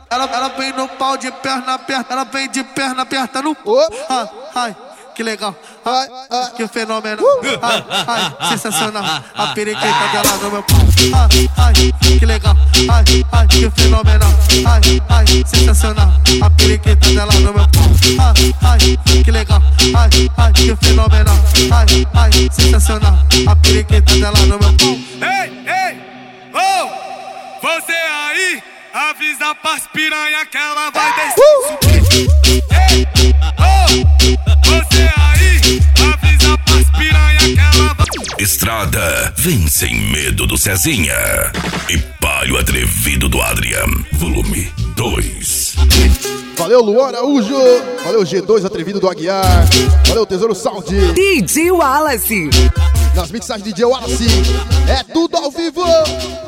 Ela vem no pau de perna aperta, ela vem de perna aperta no. Ai, ai, que legal. Ai, ai, que fenômeno. Ai, ai, sensacional. A periquita dela no meu pau. Ai, ai, que legal. Ai, ai, que fenomenal. Ai, ai, sensacional. A periquita dela no meu pau. Ai, ai, que legal. Ai, ai, que fenomenal. Ai, ai, sensacional. A periquita dela no meu pau. Ei, ei, oh, você aí, avisa pras piranha que ela vai descer. Ei, oh, você aí, avisa pras piranha que ela vai. Estrada, vem sem medo do Cezinha e Palio Atrevido do Adrian, volume 2. Valeu, Luan Araújo. Valeu, G2 Atrevido do Aguiar. Valeu, Tesouro Sound. DJ Wallace. Nas mixagens de DJ Wallace. É tudo ao vivo.